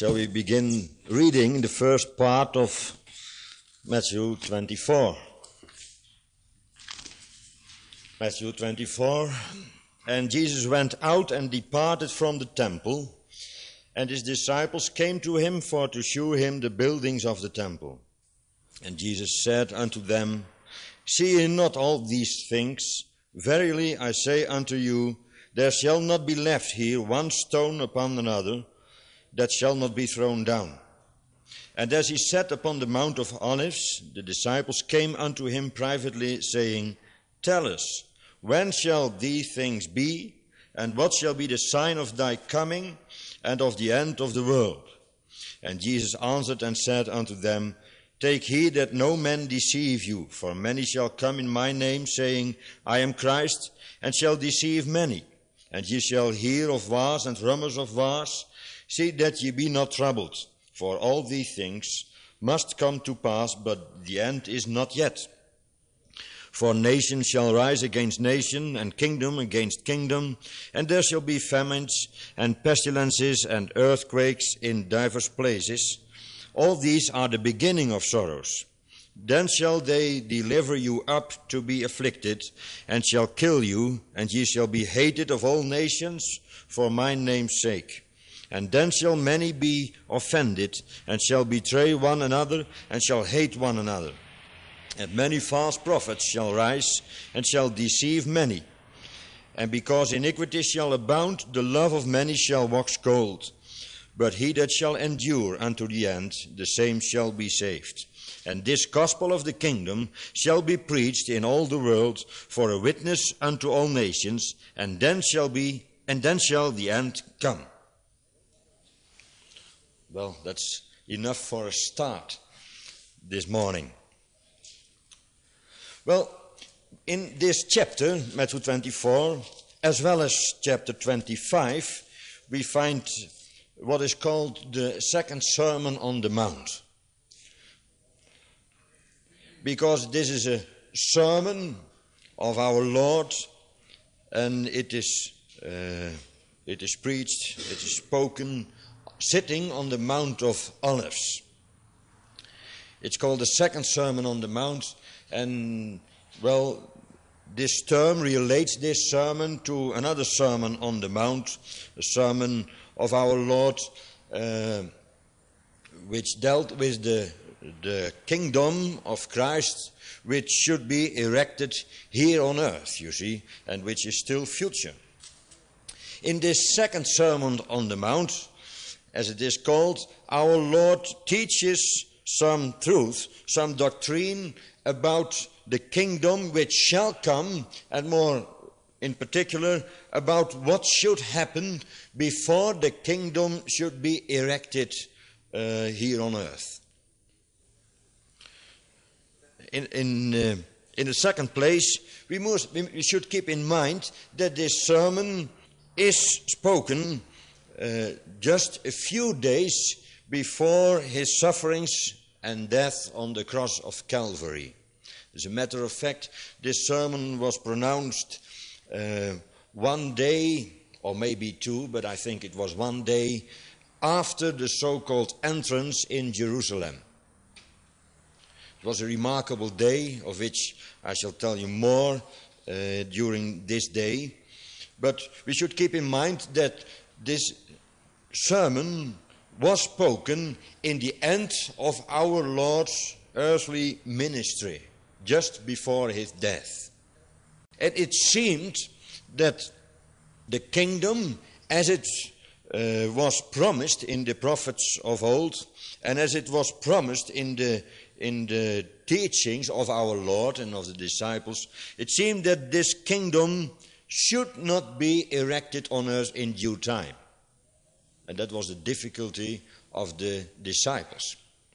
Shall we begin reading the first part of Matthew 24? Matthew 24. And Jesus went out and departed from the temple, and his disciples came to him for to shew him the buildings of the temple. And Jesus said unto them, See ye not all these things? Verily I say unto you, there shall not be left here one stone upon another, that shall not be thrown down. And as he sat upon the Mount of Olives, the disciples came unto him privately, saying, Tell us, when shall these things be, and what shall be the sign of thy coming, and of the end of the world? And Jesus answered and said unto them, Take heed that no man deceive you, for many shall come in my name, saying, I am Christ, and shall deceive many. And ye shall hear of wars and rumours of wars. See that ye be not troubled, for all these things must come to pass, but the end is not yet. For nation shall rise against nation, and kingdom against kingdom, and there shall be famines, and pestilences, and earthquakes in divers places. All these are the beginning of sorrows. Then shall they deliver you up to be afflicted, and shall kill you, and ye shall be hated of all nations for my name's sake. And then shall many be offended, and shall betray one another, and shall hate one another. And many false prophets shall rise, and shall deceive many. And because iniquity shall abound, the love of many shall wax cold. But he that shall endure unto the end, the same shall be saved. And this gospel of the kingdom shall be preached in all the world for a witness unto all nations, and then shall the end come. Well, that's enough for a start this morning. Well, in this chapter, Matthew 24, as well as chapter 25, we find what is called the second Sermon on the Mount. Because this is a sermon of our Lord, and it is preached, it is spoken, sitting on the Mount of Olives. It's called the second Sermon on the Mount, and, well, this term relates this sermon to another Sermon on the Mount, a sermon of our Lord, which dealt with the kingdom of Christ, which should be erected here on earth, you see, and which is still future. In this second Sermon on the Mount, as it is called, our Lord teaches some truth, some doctrine about the kingdom which shall come, and more in particular about what should happen before the kingdom should be erected here on earth. In the second place, we should keep in mind that this sermon is spoken just a few days before his sufferings and death on the cross of Calvary. As a matter of fact, this sermon was pronounced one day, or maybe two, but I think it was one day, after the so-called entrance in Jerusalem. It was a remarkable day, of which I shall tell you more during this day. But we should keep in mind that this sermon was spoken in the end of our Lord's earthly ministry, just before his death. And it seemed that the kingdom, as it was promised in the prophets of old, and as it was promised in the teachings of our Lord and of the disciples, it seemed that this kingdom should not be erected on earth in due time. And that was the difficulty of the disciples.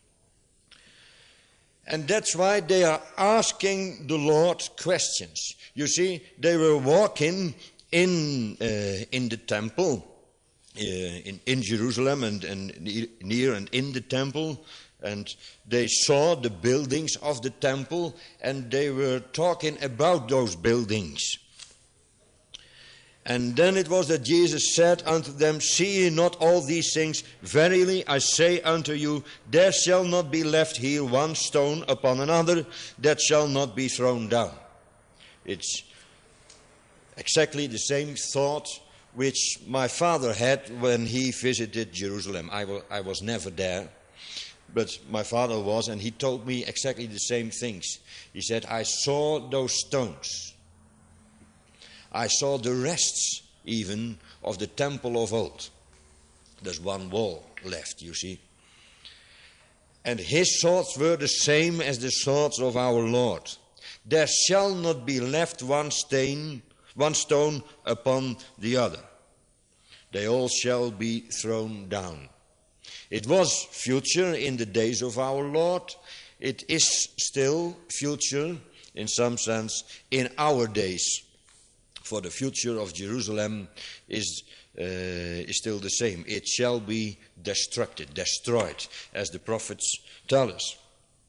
And that's why they are asking the Lord questions. You see, they were walking in the temple, in Jerusalem and near and in the temple, and they saw the buildings of the temple, and they were talking about those buildings. And then it was that Jesus said unto them, See ye not all these things? Verily I say unto you, there shall not be left here one stone upon another that shall not be thrown down. It's exactly the same thought which my father had when he visited Jerusalem. I was never there, but my father was, and he told me exactly the same things. He said, I saw those stones. I saw the rests even of the temple of old. There's one wall left, you see. And his thoughts were the same as the thoughts of our Lord. There shall not be left one stone upon the other. They all shall be thrown down. It was future in the days of our Lord. It is still future, in some sense, in our days. For the future of Jerusalem is still the same. It shall be destroyed, as the prophets tell us.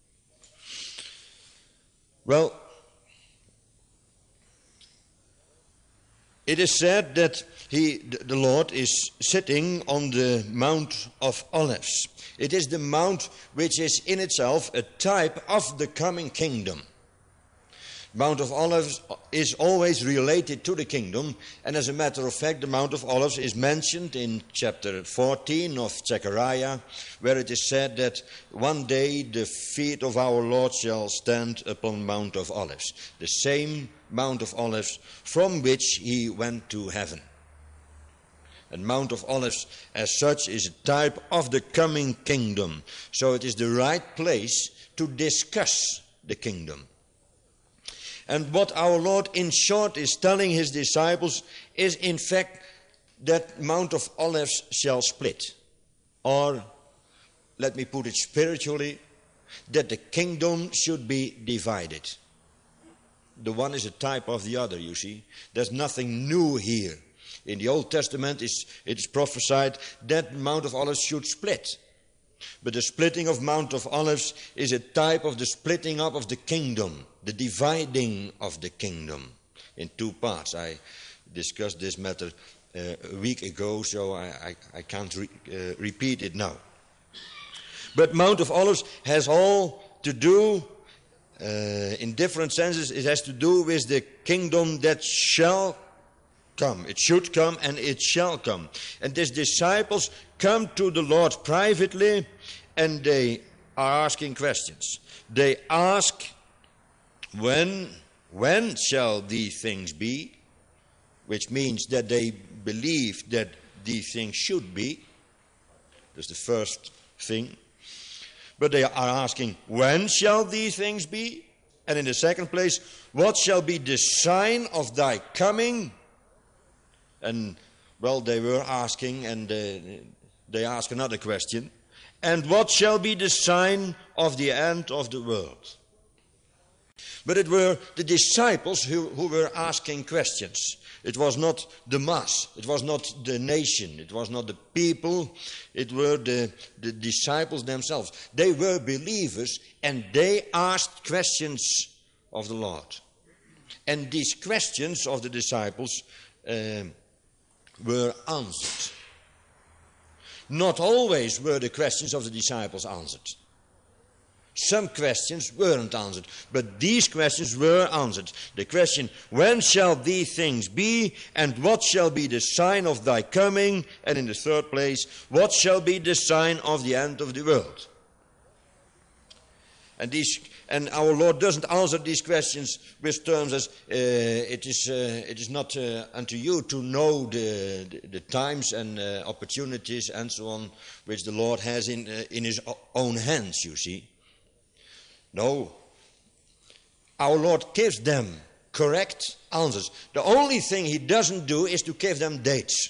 Well, it is said that the Lord is sitting on the Mount of Olives. It is the mount which is in itself a type of the coming kingdom. Mount of Olives is always related to the kingdom, and as a matter of fact, the Mount of Olives is mentioned in chapter 14 of Zechariah, where it is said that one day the feet of our Lord shall stand upon Mount of Olives, the same Mount of Olives from which he went to heaven. And Mount of Olives as such is a type of the coming kingdom, so it is the right place to discuss the kingdom. And what our Lord in short is telling his disciples is in fact that Mount of Olives shall split. Or, let me put it spiritually, that the kingdom should be divided. The one is a type of the other, you see. There's nothing new here. In the Old Testament it is prophesied that Mount of Olives should split. But the splitting of Mount of Olives is a type of the splitting up of the kingdom, the dividing of the kingdom in two parts. I discussed this matter a week ago, so I can't repeat it now. But Mount of Olives has all to do, in different senses, it has to do with the kingdom that shall come. It should come and it shall come. And these disciples come to the Lord privately and they are asking questions. They ask, when shall these things be? Which means that they believe that these things should be. That's the first thing. But they are asking, when shall these things be? And in the second place, what shall be the sign of thy coming? And, well, they were asking, and they ask another question. And what shall be the sign of the end of the world? But it were the disciples who were asking questions. It was not the mass. It was not the nation. It was not the people. It were the disciples themselves. They were believers, and they asked questions of the Lord. And these questions of the disciples were answered. Not always were the questions of the disciples answered. Some questions weren't answered, but these questions were answered. The question, when shall these things be, and what shall be the sign of thy coming? And in the third place, what shall be the sign of the end of the world? And our Lord doesn't answer these questions with terms as it is not unto you to know the times and opportunities and so on, which the Lord has in his own hands, you see. No, our Lord gives them correct answers. The only thing he doesn't do is to give them dates.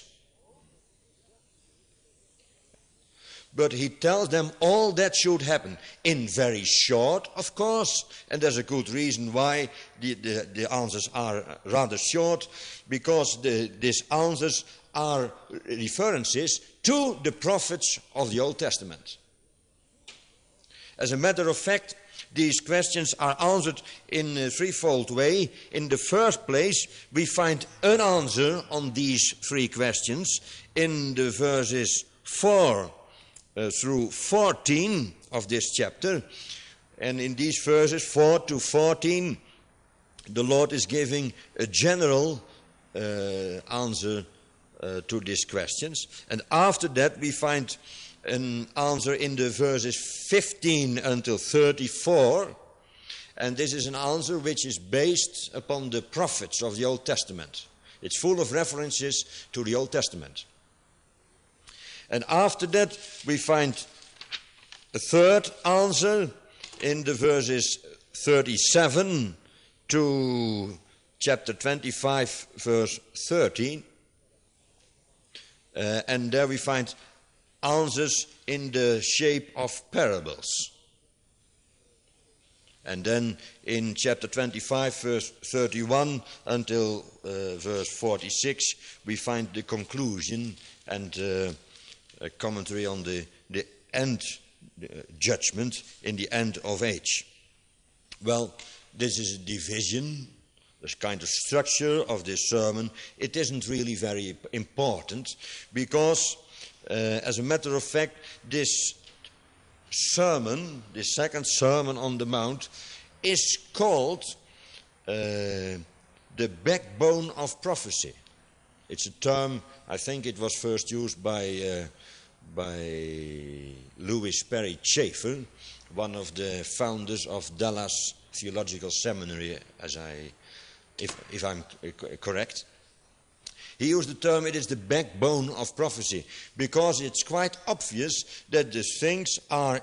But he tells them all that should happen in very short, of course, and there's a good reason why the answers are rather short, because these answers are references to the prophets of the Old Testament. As a matter of fact, these questions are answered in a threefold way. In the first place, we find an answer on these three questions in the verses 4 through 14 of this chapter. And in these verses 4 to 14, the Lord is giving a general answer to these questions. And after that, we find an answer in the verses 15 until 34. And this is an answer which is based upon the prophets of the Old Testament. It's full of references to the Old Testament. And after that, we find a third answer in the verses 37 to chapter 25, verse 13. And there we find answers in the shape of parables. And then in chapter 25, verse 31 until verse 46, we find the conclusion and a commentary on the end judgment in the end of age. Well, this is a division, this kind of structure of this sermon. It isn't really very important because, as a matter of fact, this sermon, this second Sermon on the Mount, is called the backbone of prophecy. It's a term, I think it was first used by Louis Perry Chafer, one of the founders of Dallas Theological Seminary, if I'm correct. He used the term, it is the backbone of prophecy, because it's quite obvious that the things are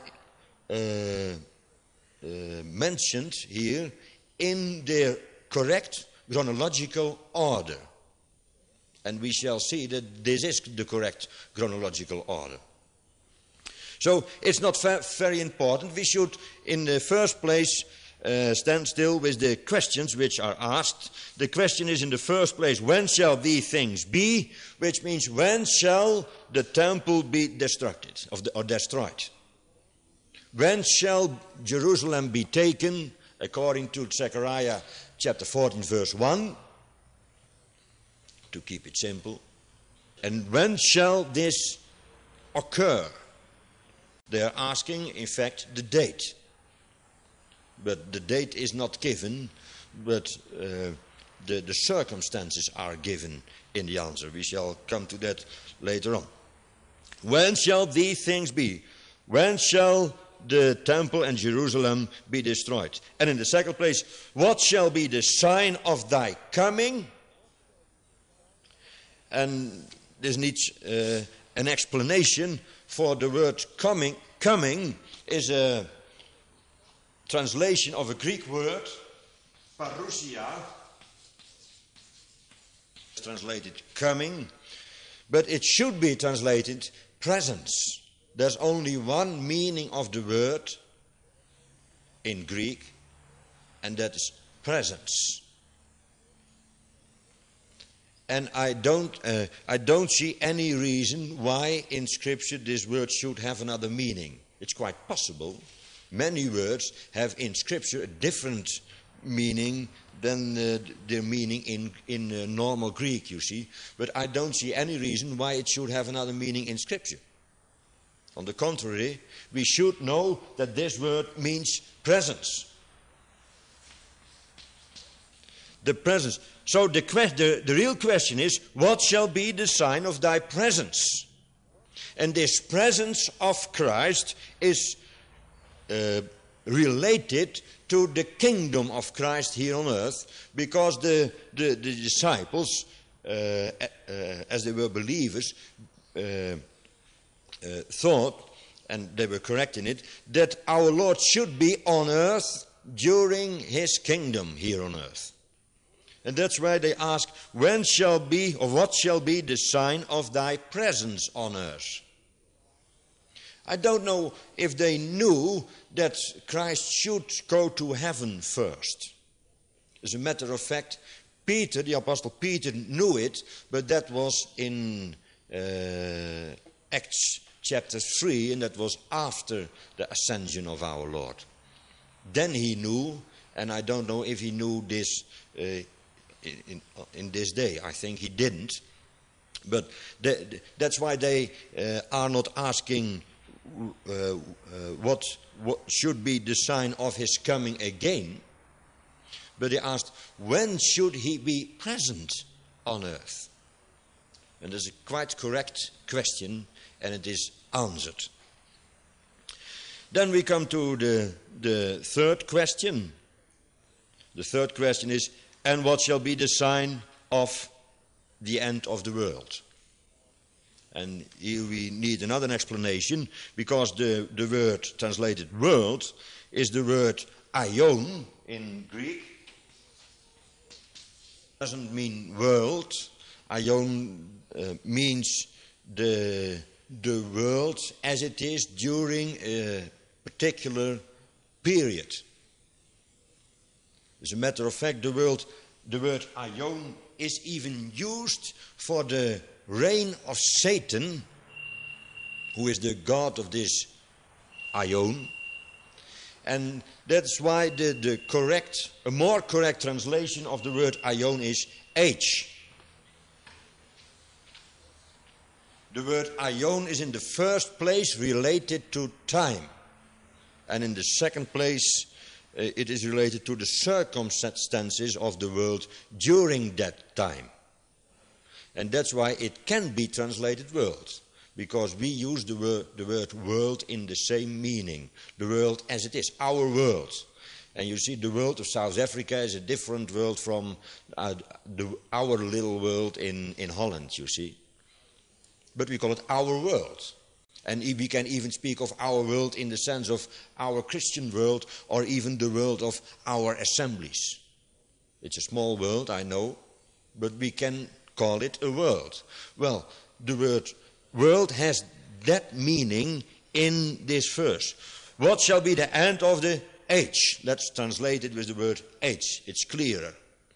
mentioned here in their correct chronological order. And we shall see that this is the correct chronological order. So it's not very important. We should, in the first place, stand still with the questions which are asked. The question is in the first place, when shall these things be? Which means, when shall the temple be destroyed? When shall Jerusalem be taken? According to Zechariah chapter 14, verse 1. To keep it simple. And when shall this occur? They are asking, in fact, the date. But the date is not given, but the circumstances are given in the answer. We shall come to that later on. When shall these things be? When shall the temple and Jerusalem be destroyed? And in the second place, what shall be the sign of thy coming? And this needs an explanation, for the word coming. Coming is a translation of a Greek word, parousia, translated coming, but it should be translated presence. There's only one meaning of the word in Greek, and that is presence. And I don't see any reason why in Scripture this word should have another meaning. It's quite possible. Many words have in Scripture a different meaning than their meaning in normal Greek, you see. But I don't see any reason why it should have another meaning in Scripture. On the contrary, we should know that this word means presence. The presence. So the real question is, what shall be the sign of thy presence? And this presence of Christ is related to the kingdom of Christ here on earth, because the disciples, as they were believers, thought, and they were correct in it, that our Lord should be on earth during his kingdom here on earth. And that's why they ask, when shall be, or what shall be the sign of thy presence on earth? I don't know if they knew that Christ should go to heaven first. As a matter of fact, Peter, the Apostle Peter, knew it, but that was in Acts chapter 3, and that was after the ascension of our Lord. then he knew, and I don't know if he knew this in this day. I think he didn't. But that's why they are not asking what should be the sign of his coming again. But they asked, when should he be present on earth? And that's a quite correct question, and it is answered. Then we come to the third question. The third question is, and what shall be the sign of the end of the world? And here we need another explanation, because the word translated world is the word aion in Greek. Doesn't mean world. Aion means the world as it is during a particular period. As a matter of fact, the word aion is even used for the reign of Satan, who is the god of this aion. And that's why a more correct translation of the word aion is age. The word aion is in the first place related to time. And in the second place, it is related to the circumstances of the world during that time. And that's why it can be translated world, because we use the word world in the same meaning. The world as it is, our world. And you see, the world of South Africa is a different world from our little world in Holland, you see. But we call it our world. And we can even speak of our world in the sense of our Christian world, or even the world of our assemblies. It's a small world, I know, but we can call it a world. Well, the word world has that meaning in this verse. What shall be the end of the age? Let's translate it with the word age. It's clearer.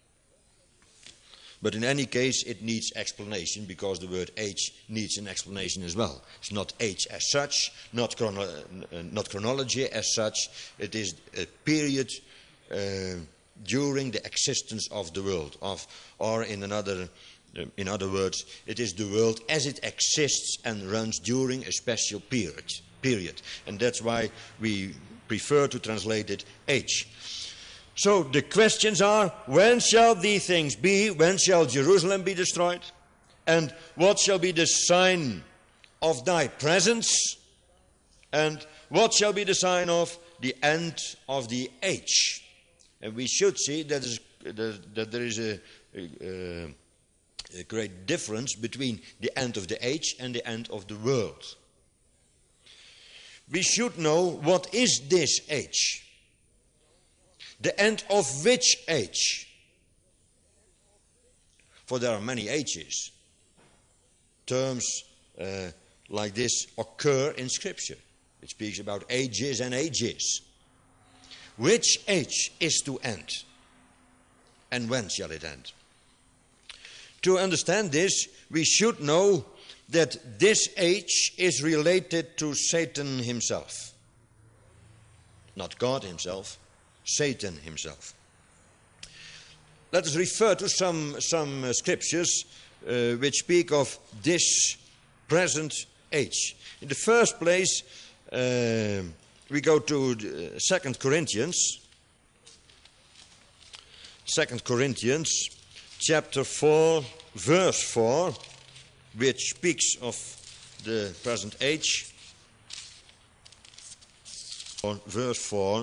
But in any case, it needs explanation, because the word age needs an explanation as well. It's not age as such, not chronology as such. It is a period during the existence of the world, or in other words, it is the world as it exists and runs during a special period. And that's why we prefer to translate it age. So the questions are, when shall these things be? When shall Jerusalem be destroyed? And what shall be the sign of thy presence? And what shall be the sign of the end of the age? And we should see that there is a great difference between the end of the age and the end of the world. We should know, what is this age? The end of which age? For there are many ages. Terms like this occur in Scripture. It speaks about ages and ages. Which age is to end? And when shall it end? To understand this, we should know that this age is related to Satan himself. Not God himself, Satan himself. Let us refer to some scriptures which speak of this present age. In the first place, we go to 2 Corinthians. 2 Corinthians chapter 4, verse 4, which speaks of the present age. Verse 4.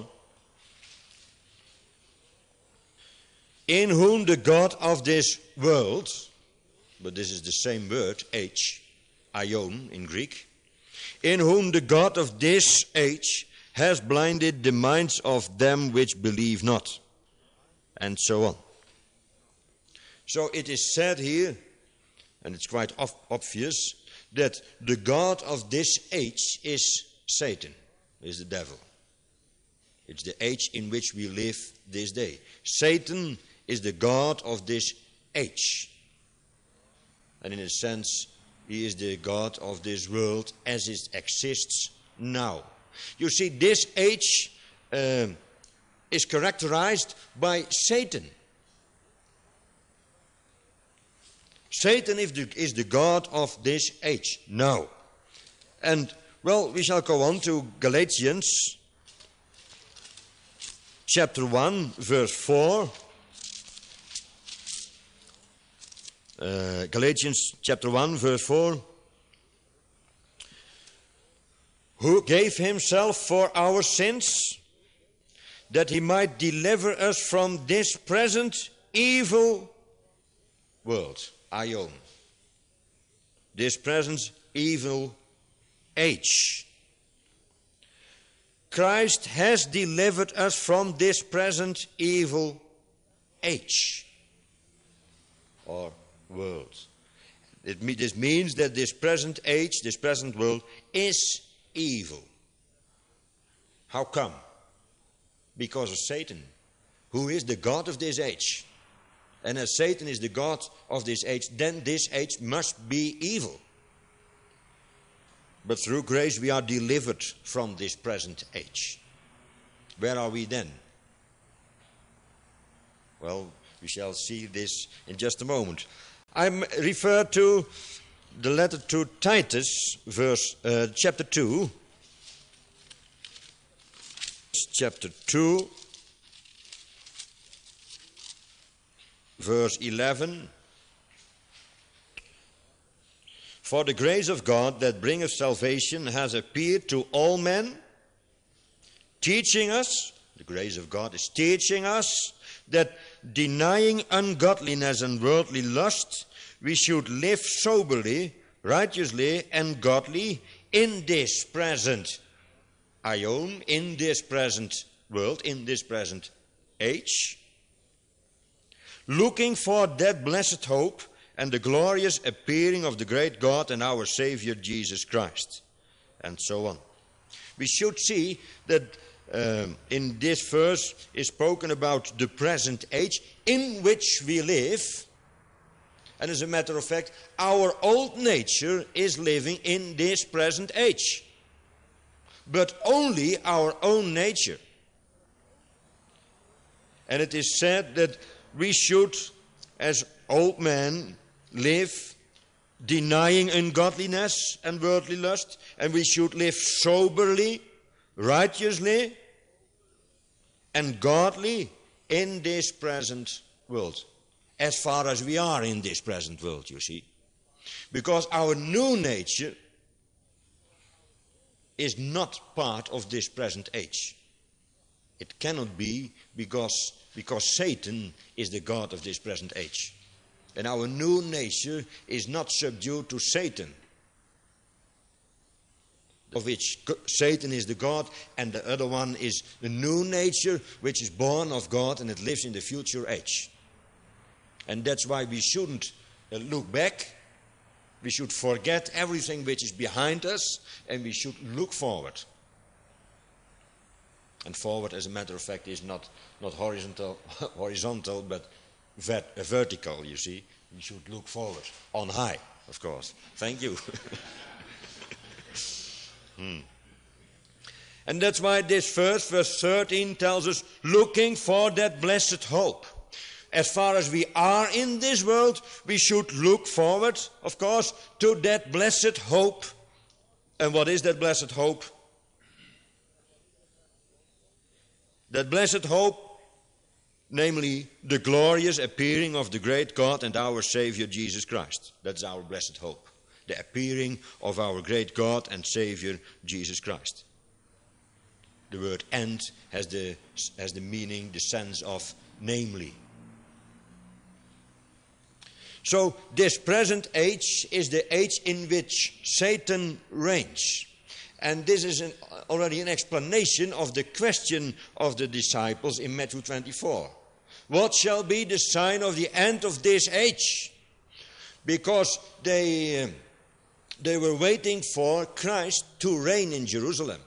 In whom the God of this world, but this is the same word, age, aion in Greek, in whom the God of this age has blinded the minds of them which believe not, and so on. So it is said here, and it's quite obvious, that the God of this age is Satan, is the devil. It's the age in which we live this day. Satan is the God of this age. And in a sense, he is the God of this world as it exists now. You see, this age is characterized by Satan. Satan is the god of this age now. And, well, we shall go on to Galatians chapter 1, verse 4. Galatians chapter 1, verse 4. Who gave himself for our sins, that he might deliver us from this present evil world, aion. This present evil age. Christ has delivered us from this present evil age or world. This means that this present age, this present world is evil. How come? Because of Satan, who is the god of this age. And as Satan is the god of this age, then this age must be evil. But through grace we are delivered from this present age. Where are we then? Well, we shall see this in just a moment. I'm referred to the letter to Titus, chapter 2. Chapter 2, verse 11. For the grace of God that bringeth salvation has appeared to all men, teaching us, the grace of God is teaching us, that denying ungodliness and worldly lust, we should live soberly, righteously, and godly in this present aion, in this present world, in this present age, looking for that blessed hope and the glorious appearing of the great God and our Savior Jesus Christ, and so on. We should see that in this verse is spoken about the present age in which we live. And as a matter of fact, our old nature is living in this present age. But only our own nature. And it is said that we should, as old men, live denying ungodliness and worldly lust, and we should live soberly, righteously, and godly in this present world, as far as we are in this present world, you see. Because our new nature is not part of this present age. It cannot be because Satan is the god of this present age. And our new nature is not subdued to Satan, of which Satan is the god, and the other one is the new nature, which is born of God and it lives in the future age. And that's why we shouldn't look back. We should forget everything which is behind us, and we should look forward. And forward, as a matter of fact, is not horizontal, but vertical, you see. We should look forward, on high, of course. Thank you. And that's why this verse 13, tells us, looking for that blessed hope. As far as we are in this world, we should look forward, of course, to that blessed hope. And what is that blessed hope? That blessed hope, namely the glorious appearing of the great God and our Savior Jesus Christ. That's our blessed hope. The appearing of our great God and Savior Jesus Christ. The word "and" has the meaning, the sense of namely. So this present age is the age in which Satan reigns. And this is already an explanation of the question of the disciples in Matthew 24. What shall be the sign of the end of this age? Because they were waiting for Christ to reign in Jerusalem,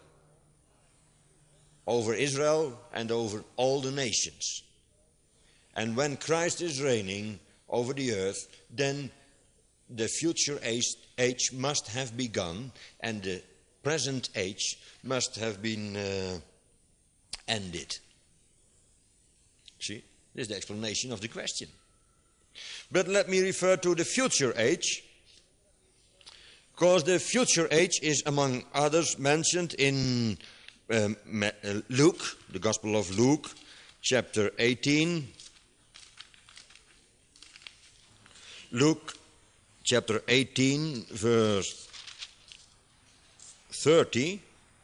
over Israel and over all the nations. And when Christ is reigning over the earth, then the future age must have begun, and the present age must have been ended. See, this is the explanation of the question. But let me refer to the future age, because the future age is, among others, mentioned in Luke, the Gospel of Luke, chapter 18. Luke chapter 18, verse 30.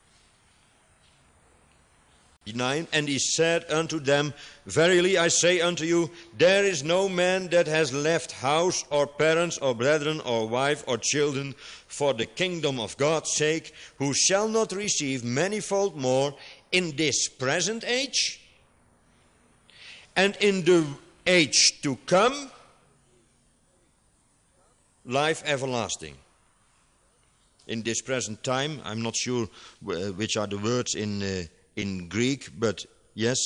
And he said unto them, Verily I say unto you, there is no man that has left house or parents or brethren or wife or children for the kingdom of God's sake, who shall not receive manifold more in this present age, and in the age to come, life everlasting. In this present time, I'm not sure which are the words in Greek, but yes,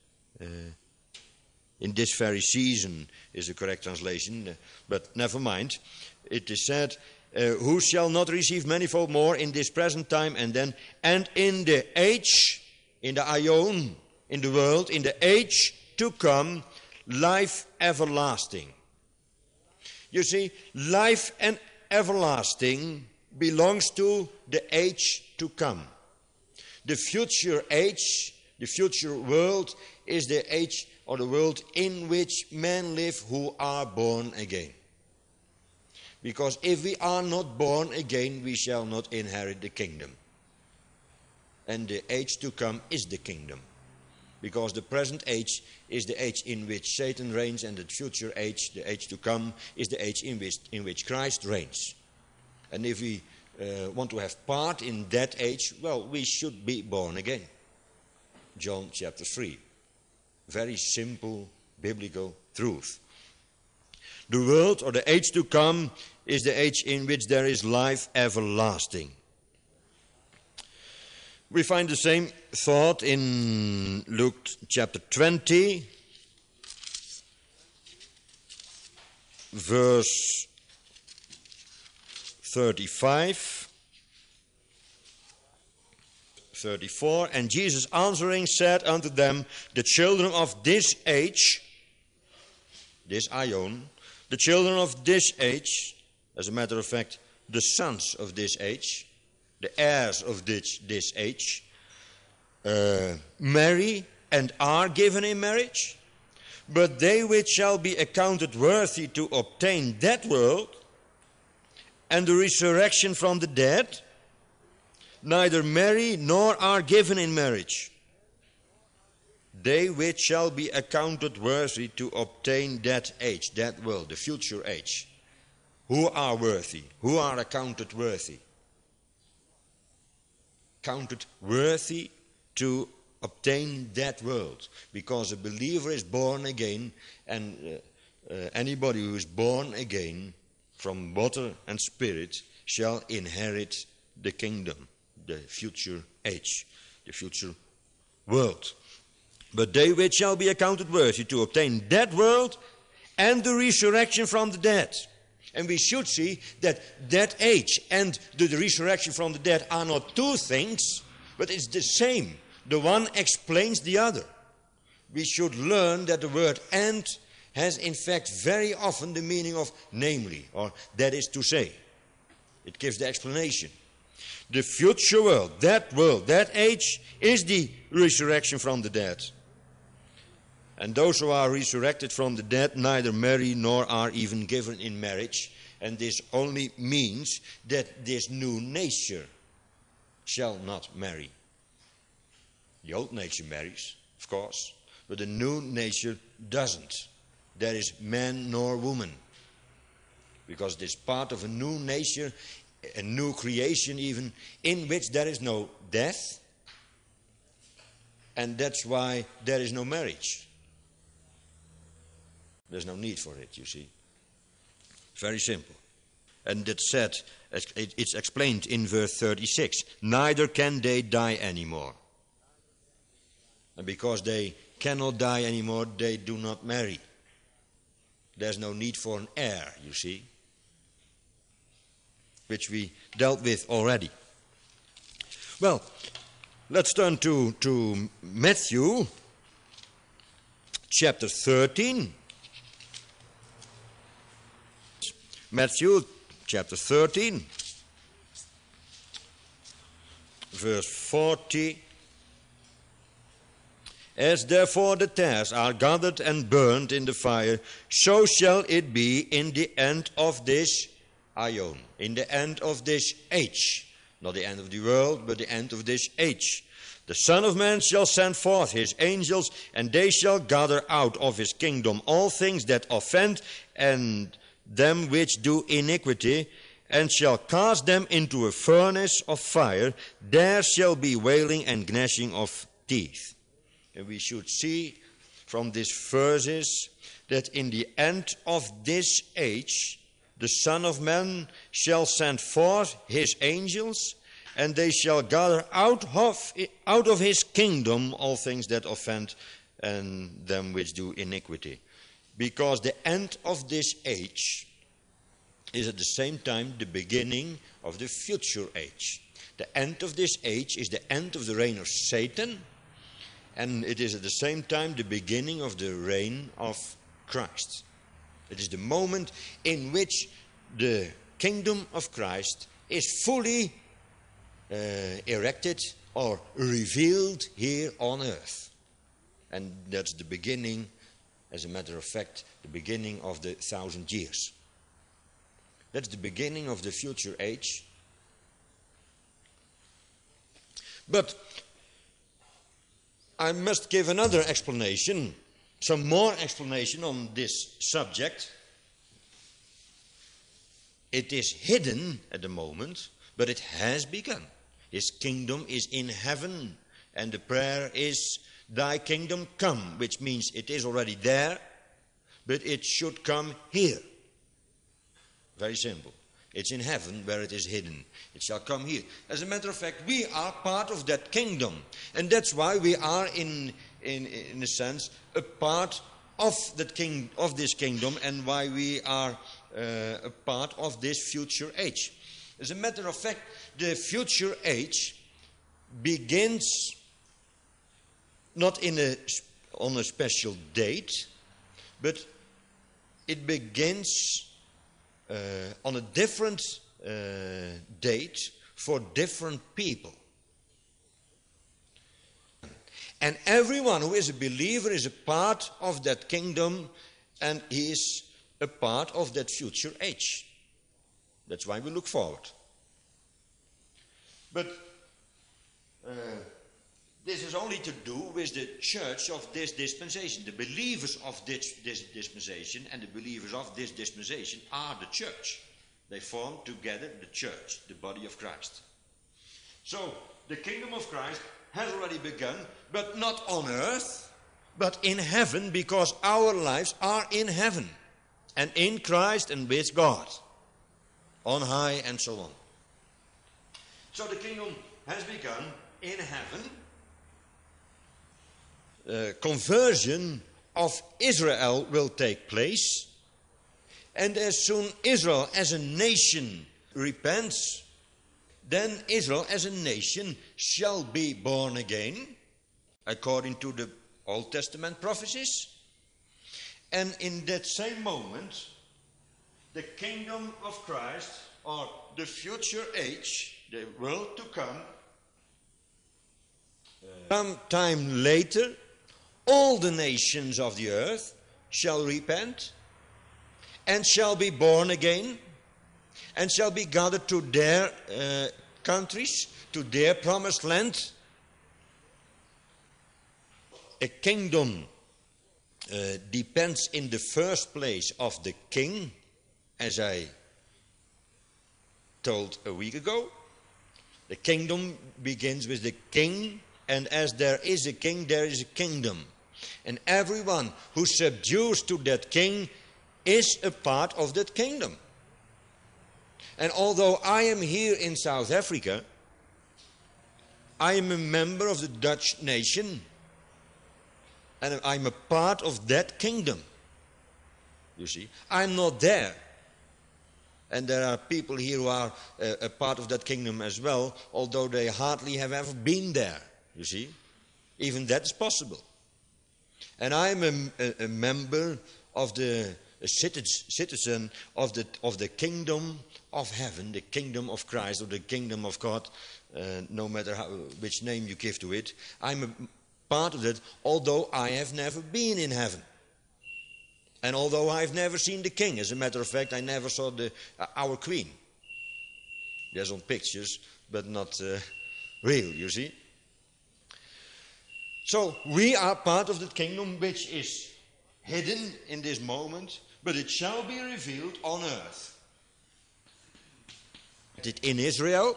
in this very season is the correct translation, but never mind. It is said, who shall not receive manifold more in this present time, and in the age, in the aion, in the world, in the age to come, life everlasting. You see, life and everlasting belongs to the age to come. The future age, the future world, is the age or the world in which men live who are born again. Because if we are not born again, we shall not inherit the kingdom. And the age to come is the kingdom. Because the present age is the age in which Satan reigns, and the future age, the age to come, is the age in which Christ reigns. And if we want to have part in that age, well, we should be born again. John chapter 3. Very simple biblical truth. The world, or the age to come, is the age in which there is life everlasting. We find the same thought in Luke chapter 20, verse 35, 34. And Jesus answering said unto them, the children of this age, this aion, the children of this age, as a matter of fact, the sons of this age, the heirs of this age, marry and are given in marriage, but they which shall be accounted worthy to obtain that world and the resurrection from the dead, neither marry nor are given in marriage. They which shall be accounted worthy to obtain that age, that world, the future age. Who are worthy? Who are accounted worthy? Counted worthy to obtain that world. Because a believer is born again, and anybody who is born again from water and spirit shall inherit the kingdom, the future age, the future world. But they which shall be accounted worthy to obtain that world and the resurrection from the dead. And we should see that that age and the resurrection from the dead are not two things, but it's the same. The one explains the other. We should learn that the word "and" has in fact very often the meaning of namely, or that is to say. It gives the explanation. The future world, that age, is the resurrection from the dead. And those who are resurrected from the dead neither marry nor are even given in marriage. And this only means that this new nature shall not marry. The old nature marries, of course, but the new nature doesn't. There is man nor woman. Because it is part of a new nature, a new creation even, in which there is no death. And that's why there is no marriage. There's no need for it, you see. Very simple. And that's said, it's explained in verse 36. Neither can they die anymore. And because they cannot die anymore, they do not marry. There's no need for an heir, you see. Which we dealt with already. Well, let's turn to Matthew chapter 13. Matthew chapter 13, verse 40. As therefore the tares are gathered and burned in the fire, so shall it be in the end of this aion, in the end of this age. Not the end of the world, but the end of this age. The Son of Man shall send forth his angels, and they shall gather out of his kingdom all things that offend, and them which do iniquity, and shall cast them into a furnace of fire. There shall be wailing and gnashing of teeth. And we should see from these verses that in the end of this age, the Son of Man shall send forth his angels, and they shall gather out of his kingdom all things that offend, and them which do iniquity. Because the end of this age is at the same time the beginning of the future age. The end of this age is the end of the reign of Satan, and it is at the same time the beginning of the reign of Christ. It is the moment in which the kingdom of Christ is fully erected or revealed here on earth. And that's the beginning, as a matter of fact, the beginning of the 1,000 years. That's the beginning of the future age. But I must give another explanation, some more explanation on this subject. It is hidden at the moment, but it has begun. His kingdom is in heaven, and the prayer is, thy kingdom come, which means it is already there, but it should come here. Very simple. It's in heaven where it is hidden. It shall come here. As a matter of fact, we are part of that kingdom. And that's why we are, in a sense, a part of that of this kingdom, and why we are a part of this future age. As a matter of fact, the future age begins not on a special date, but it begins on a different date for different people. And everyone who is a believer is a part of that kingdom, and he is a part of that future age. That's why we look forward. But this is only to do with the church of this dispensation. The believers of this dispensation and the believers of this dispensation are the church. They form together the church, the body of Christ. So, the kingdom of Christ has already begun, but not on earth, but in heaven, because our lives are in heaven, and in Christ and with God, on high and so on. So the kingdom has begun in heaven. Conversion of Israel will take place, and as soon Israel as a nation repents, then Israel as a nation shall be born again, according to the Old Testament prophecies. And in that same moment, the kingdom of Christ, or the future age, the world to come, some time later, all the nations of the earth shall repent and shall be born again and shall be gathered to their countries, to their promised land. A kingdom depends in the first place of the king, as I told a week ago. The kingdom begins with the king, and as there is a king, there is a kingdom. And everyone who subdues to that king is a part of that kingdom. And although I am here in South Africa, I am a member of the Dutch nation, and I'm a part of that kingdom. You see, I'm not there. And there are people here who are a part of that kingdom as well, although they hardly have ever been there, you see. Even that is possible. And I'm a member of a citizen of the kingdom of heaven, the kingdom of Christ, or the kingdom of God, no matter which name you give to it. I'm a part of that, although I have never been in heaven. And although I've never seen the king. As a matter of fact, I never saw our queen. There's on pictures, but not real, you see. So we are part of the kingdom which is hidden in this moment, but it shall be revealed on earth. In Israel,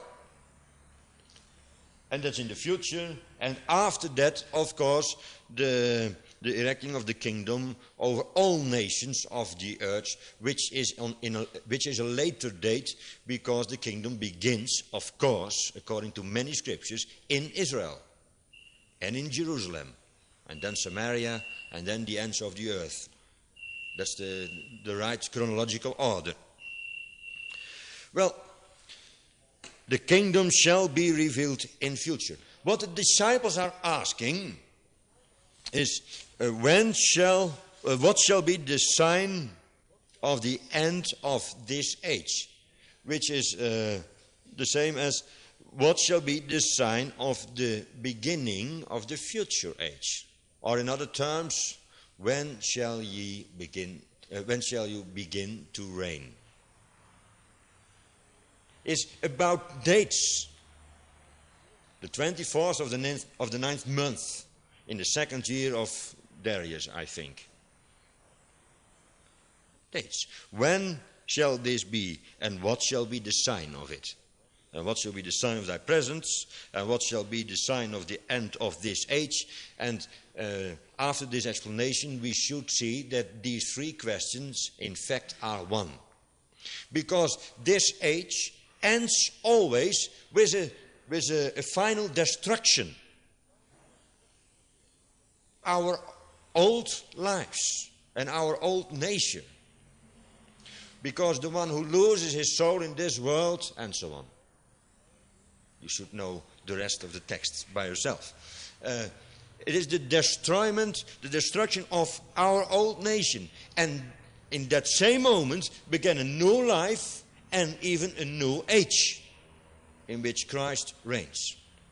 and that's in the future, and after that, of course, the erecting of the kingdom over all nations of the earth, which is a later date, because the kingdom begins, of course, according to many scriptures, in Israel and in Jerusalem, and then Samaria, and then the ends of the earth. That's the right chronological order. Well, the kingdom shall be revealed in future. What the disciples are asking is, what shall be the sign of the end of this age? Which is the same as, what shall be the sign of the beginning of the future age? Or in other terms, when shall you begin to reign? It's about dates. The 24th of the ninth month in the second year of Darius, I think. Dates. When shall this be, and what shall be the sign of it? And what shall be the sign of thy presence? And what shall be the sign of the end of this age? And after this explanation, we should see that these three questions, in fact, are one. Because this age ends always with a final destruction. Our old lives and our old nature. Because the one who loses his soul in this world, and so on. You should know the rest of the text by yourself. It is the destruction of our old nation. And in that same moment began a new life and even a new age in which Christ reigns.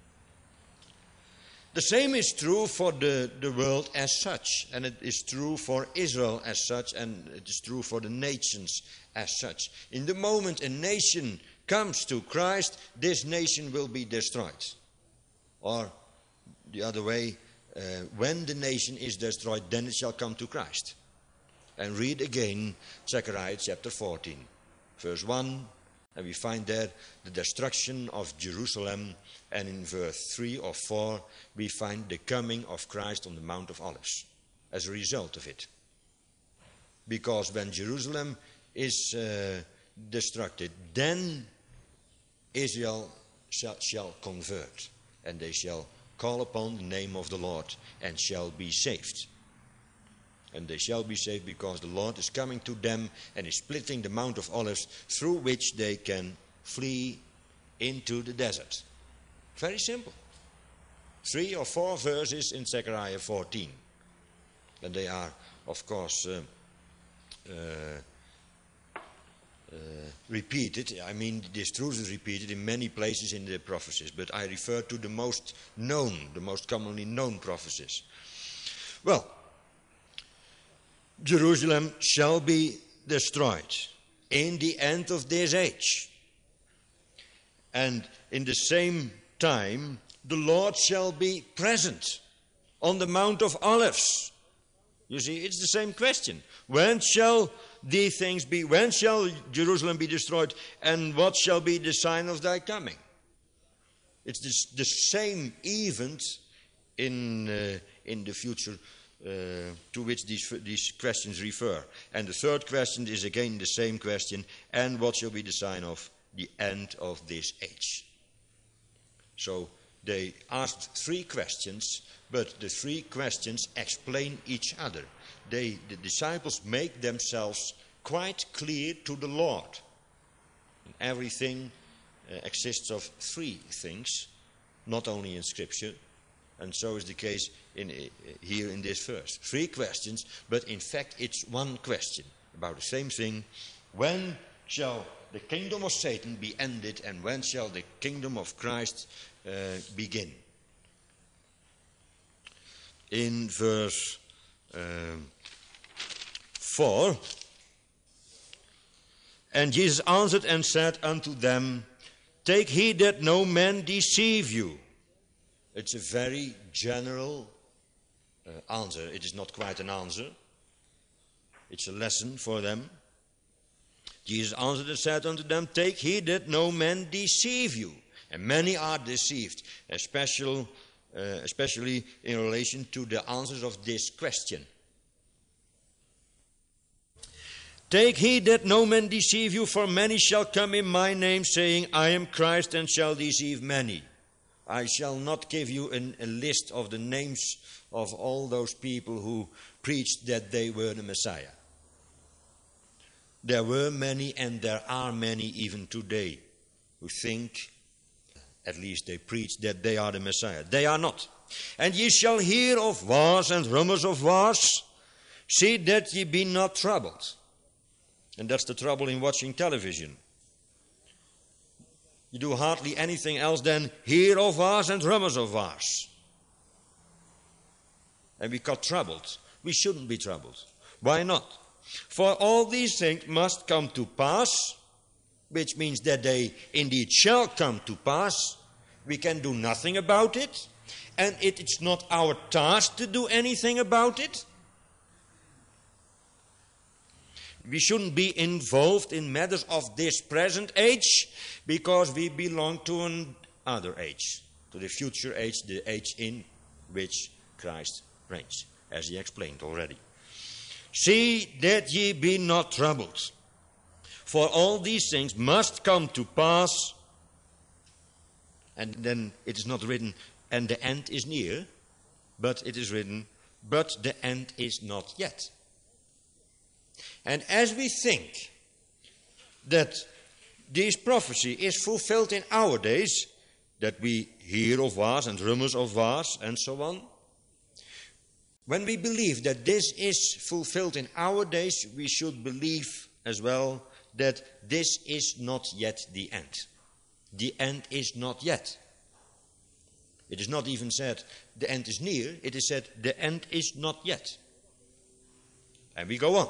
The same is true for the world as such, and it is true for Israel as such, and it is true for the nations as such. In the moment a nation comes to Christ, this nation will be destroyed. Or the other way, when the nation is destroyed, then it shall come to Christ. And read again Zechariah chapter 14, verse 1, and we find there the destruction of Jerusalem, and in verse 3 or 4 we find the coming of Christ on the Mount of Olives as a result of it. Because when Jerusalem is destructed, then Israel shall convert, and they shall call upon the name of the Lord and shall be saved. And they shall be saved because the Lord is coming to them and is splitting the Mount of Olives through which they can flee into the desert. Very simple. 3 or 4 verses in Zechariah 14. And they are, of course, repeated. I mean, this truth is repeated in many places in the prophecies, but I refer to the most known, the most commonly known prophecies. Well, Jerusalem shall be destroyed in the end of this age. And in the same time, the Lord shall be present on the Mount of Olives. You see, it's the same question. When shall these things be? When shall Jerusalem be destroyed? And what shall be the sign of thy coming? It's the same event in the future to which these questions refer. And the third question is again the same question. And what shall be the sign of the end of this age? So they asked 3 questions, but the 3 questions explain each other. The disciples make themselves quite clear to the Lord. And everything exists of 3 things, not only in Scripture, And so is the case here in this verse. 3 questions, but in fact it's one question about the same thing. When shall the kingdom of Satan be ended, and when shall the kingdom of Christ begin? In verse 4, and Jesus answered and said unto them, take heed that no man deceive you. It's a very general answer. It is not quite an answer. It's a lesson for them. Jesus answered and said unto them, take heed that no man deceive you. And many are deceived, especially in relation to the answers of this question. Take heed that no man deceive you, for many shall come in my name, saying, I am Christ, and shall deceive many. I shall not give you a list of the names of all those people who preached that they were the Messiah. There were many, and there are many even today, who think, at least they preach, that they are the Messiah. They are not. And ye shall hear of wars and rumors of wars. See that ye be not troubled. And that's the trouble in watching television. You do hardly anything else than hear of wars and rumors of wars. And we got troubled. We shouldn't be troubled. Why not? For all these things must come to pass, which means that they indeed shall come to pass. We can do nothing about it, and it's not our task to do anything about it. We shouldn't be involved in matters of this present age, because we belong to another age, to the future age, the age in which Christ reigns, as he explained already. See that ye be not troubled, for all these things must come to pass. And then it is not written, and the end is near, but it is written, but the end is not yet. And as we think that this prophecy is fulfilled in our days, that we hear of wars and rumors of wars and so on, when we believe that this is fulfilled in our days, we should believe as well that this is not yet the end. The end is not yet. It is not even said the end is near, it is said the end is not yet. And we go on.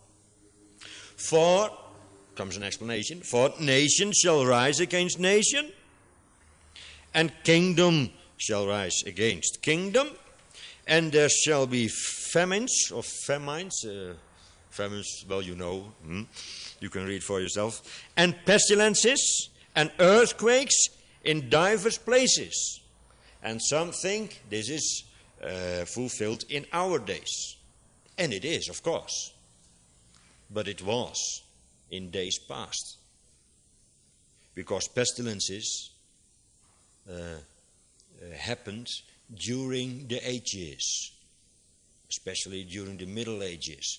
For, comes an explanation, for nation shall rise against nation, and kingdom shall rise against kingdom, and there shall be famines, or famines, famines, well, you know, you can read for yourself, and pestilences, and earthquakes in divers places. And some think this is fulfilled in our days. And it is, of course. But it was in days past. Because pestilences happened during the ages, especially during the Middle Ages.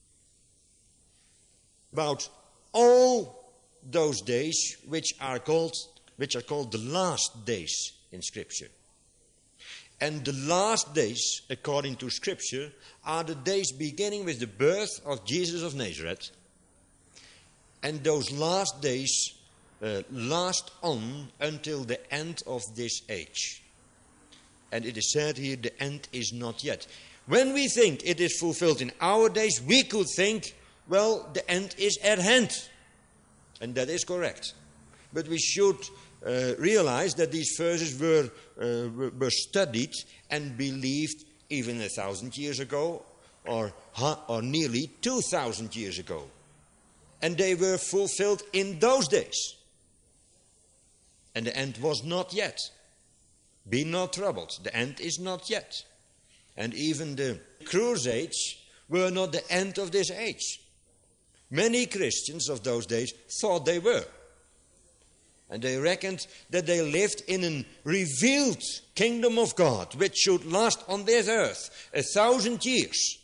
About all those days which are called the last days in Scripture. And the last days, according to Scripture, are the days beginning with the birth of Jesus of Nazareth. And those last days last on until the end of this age. And it is said here, the end is not yet. When we think it is fulfilled in our days, we could think, well, the end is at hand. And that is correct. But we should realize that these verses were studied and believed even 1,000 years ago, or nearly 2,000 years ago. And they were fulfilled in those days. And the end was not yet. Be not troubled. The end is not yet. And even the Crusades were not the end of this age. Many Christians of those days thought they were. And they reckoned that they lived in a revealed kingdom of God, which should last on this earth 1,000 years.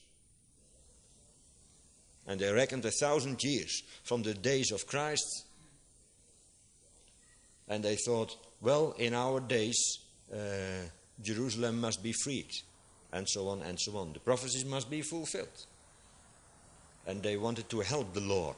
And they reckoned 1,000 years from the days of Christ. And they thought, well, in our days, Jerusalem must be freed, and so on and so on. The prophecies must be fulfilled. And they wanted to help the Lord.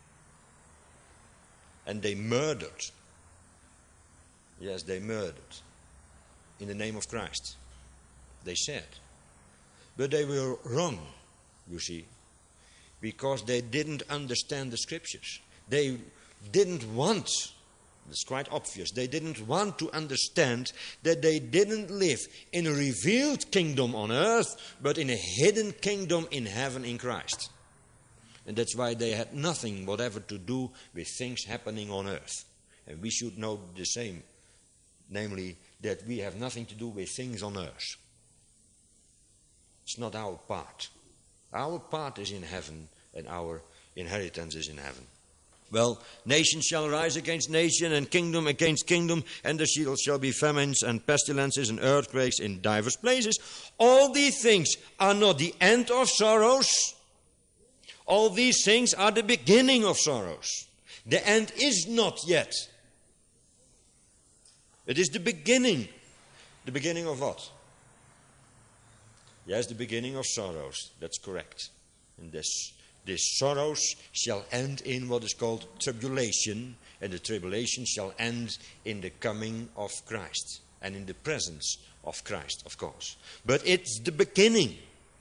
And they murdered. Yes, they murdered. In the name of Christ. They said. But they were wrong, you see. Because they didn't understand the scriptures. They didn't want, it's quite obvious, they didn't want to understand that they didn't live in a revealed kingdom on earth, but in a hidden kingdom in heaven in Christ. And that's why they had nothing whatever to do with things happening on earth. And we should know the same, namely that we have nothing to do with things on earth. It's not our part. Our part is in heaven, and our inheritance is in heaven. Well, nation shall rise against nation, and kingdom against kingdom, and there shall be famines and pestilences and earthquakes in divers places. All these things are not the end of sorrows. All these things are the beginning of sorrows. The end is not yet. It is the beginning. The beginning of what? Yes, the beginning of sorrows. That's correct. And this sorrows shall end in what is called tribulation, and the tribulation shall end in the coming of Christ and in the presence of Christ, of course. But it's the beginning.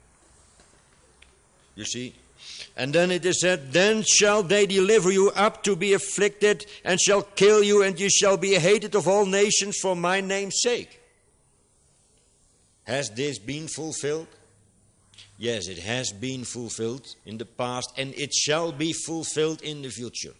You see? And then it is said, then shall they deliver you up to be afflicted, and shall kill you, and you shall be hated of all nations for my name's sake. Has this been fulfilled? Yes, it has been fulfilled in the past, and it shall be fulfilled in the future.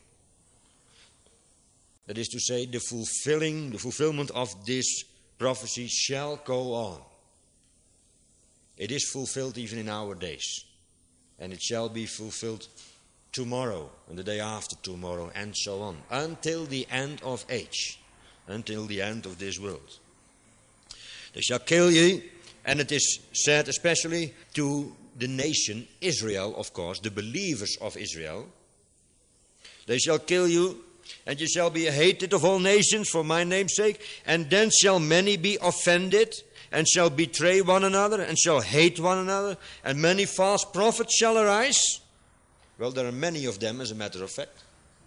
That is to say, the fulfillment of this prophecy shall go on. It is fulfilled even in our days. And it shall be fulfilled tomorrow, and the day after tomorrow, and so on, until the end of age, until the end of this world. They shall kill you, and it is said especially to the nation Israel, of course, the believers of Israel. They shall kill you, and you shall be hated of all nations for my name's sake, and then shall many be offended, and shall betray one another, and shall hate one another, and many false prophets shall arise. Well, there are many of them, as a matter of fact,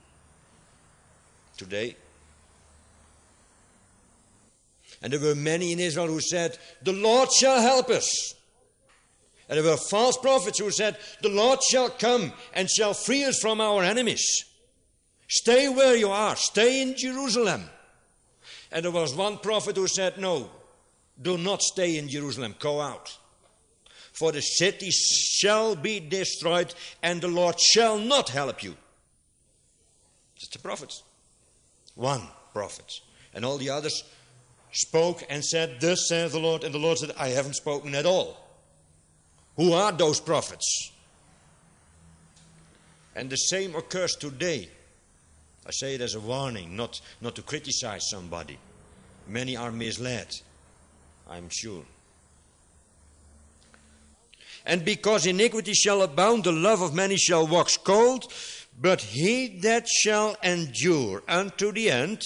today. And there were many in Israel who said, the Lord shall help us. And there were false prophets who said, the Lord shall come and shall free us from our enemies. Stay where you are, stay in Jerusalem. And there was one prophet who said, no, do not stay in Jerusalem, go out. For the city shall be destroyed, and the Lord shall not help you. It's the prophets. One prophet. And all the others spoke and said, thus saith the Lord. And the Lord said, I haven't spoken at all. Who are those prophets? And the same occurs today. I say it as a warning, not to criticize somebody. Many are misled, I'm sure. And because iniquity shall abound, the love of many shall wax cold, but he that shall endure unto the end,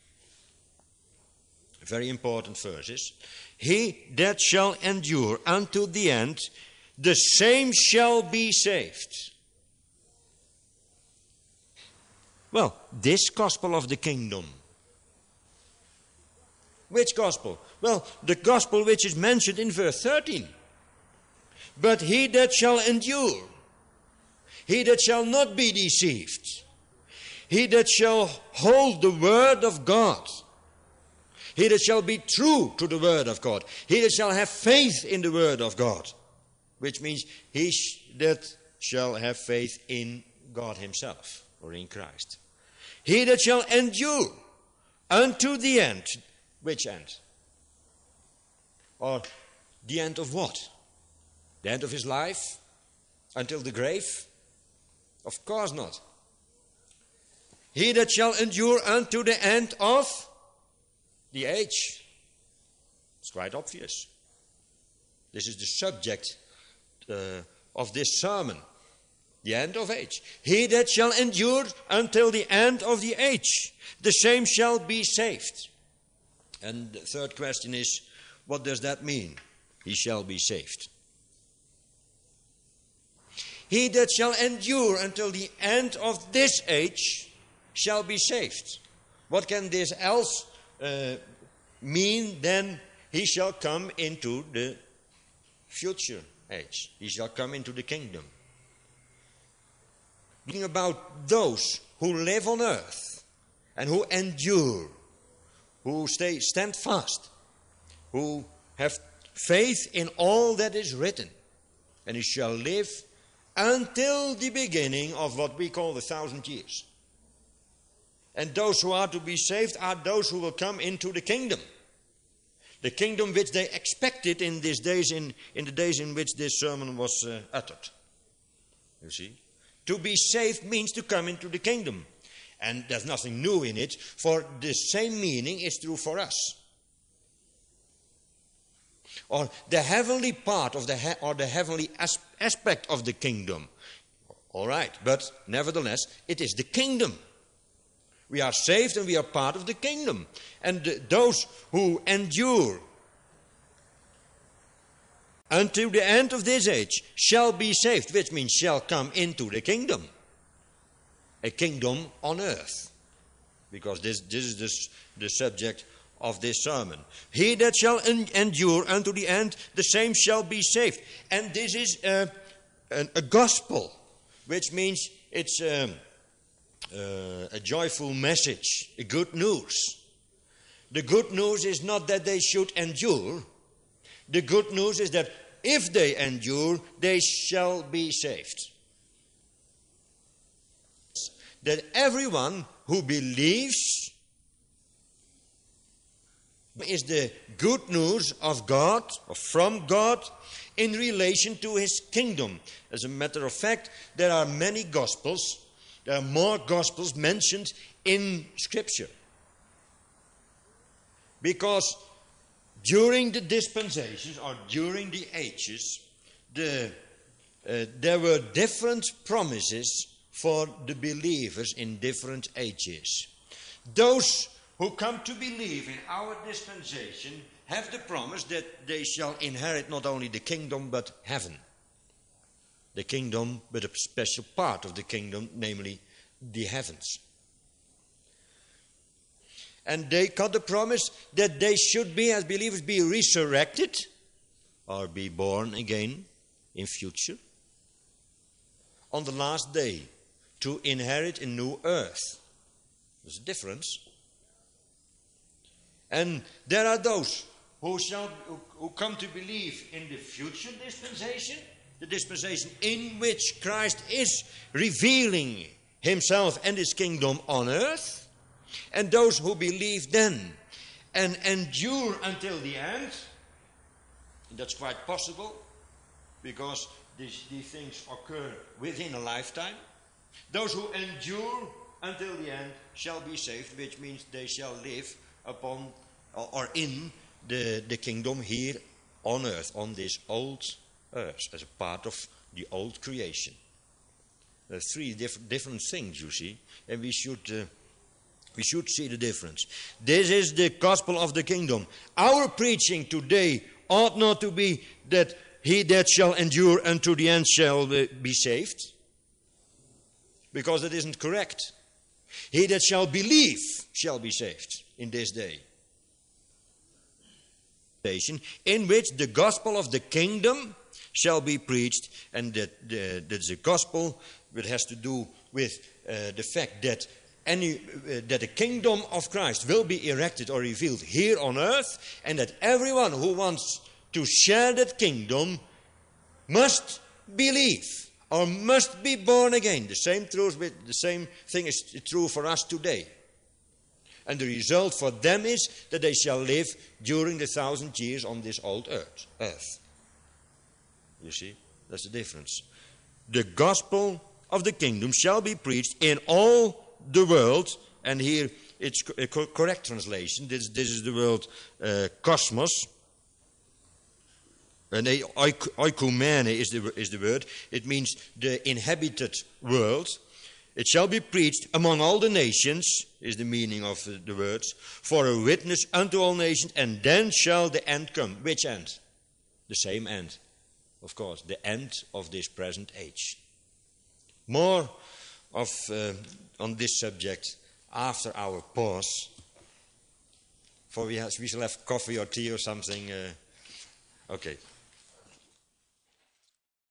very important verses, he that shall endure unto the end, the same shall be saved. Well, this gospel of the kingdom. Which gospel? Well, the gospel which is mentioned in verse 13. But he that shall endure, he that shall not be deceived, he that shall hold the word of God, he that shall be true to the word of God, he that shall have faith in the word of God, which means he that shall have faith in God himself, or in Christ. He that shall endure unto the end. Which end? Or the end of what? The end of his life? Until the grave? Of course not. He that shall endure unto the end of the age. It's quite obvious. This is the subject of this sermon. The end of age. He that shall endure until the end of the age, the same shall be saved. And the third question is, What does that mean? He shall be saved. He that shall endure until the end of this age shall be saved. What can this else mean? Then he shall come into the future age. He shall come into the kingdom. Speaking about those who live on earth and who endure, who stand fast, who have faith in all that is written, and he shall live until the beginning of what we call the 1,000 years. And those who are to be saved are those who will come into the kingdom. The kingdom which they expected in these days, in the days in which this sermon was uttered. You see? To be saved means to come into the kingdom. And there's nothing new in it, for the same meaning is true for us. Or the heavenly part of the heavenly aspect of the kingdom. All right, but nevertheless, it is the kingdom. We are saved and we are part of the kingdom. And those who endure until the end of this age shall be saved, which means shall come into the kingdom. A kingdom on earth. Because this is the subject of this sermon. He that shall endure unto the end, the same shall be saved. And this is a gospel, which means it's a joyful message, a good news. The good news is not that they should endure. The good news is that if they endure, they shall be saved. That everyone who believes is the good news of God, or from God, in relation to his kingdom. As a matter of fact, there are many gospels. There are more gospels mentioned in Scripture. Because during the dispensations, or during the ages, there were different promises for the believers in different ages. Those who come to believe in our dispensation have the promise that they shall inherit not only the kingdom but heaven. The kingdom, but a special part of the kingdom, namely the heavens. And they got the promise that they should be, as believers, be resurrected or be born again in future on the last day to inherit a new earth. There's a difference. And there are those who come to believe in the future dispensation, the dispensation in which Christ is revealing himself and his kingdom on earth, and those who believe then and endure until the end. And that's quite possible, because these things occur within a lifetime. Those who endure until the end shall be saved, which means they shall live upon or in the kingdom here on earth, on this old earth, as a part of the old creation. There are three different things, you see, and we should see the difference. This is the gospel of the kingdom. Our preaching today ought not to be that he that shall endure unto the end shall be saved, because that isn't correct. He that shall believe shall be saved in this day. In which the gospel of the kingdom shall be preached, and that's a gospel that has to do with the fact that the kingdom of Christ will be erected or revealed here on earth, and that everyone who wants to share that kingdom must believe or must be born again. The same thing is true for us today. And the result for them is that they shall live during the 1,000 years on this old earth. You see, that's the difference. The gospel of the kingdom shall be preached in all the world, and here it's a correct translation. This is the word cosmos. And oikumene is the word. It means the inhabited world. It shall be preached among all the nations, is the meaning of the words, for a witness unto all nations, and then shall the end come. Which end? The same end, of course, the end of this present age. More on this subject after our pause, for we shall have coffee or tea or something. Okay.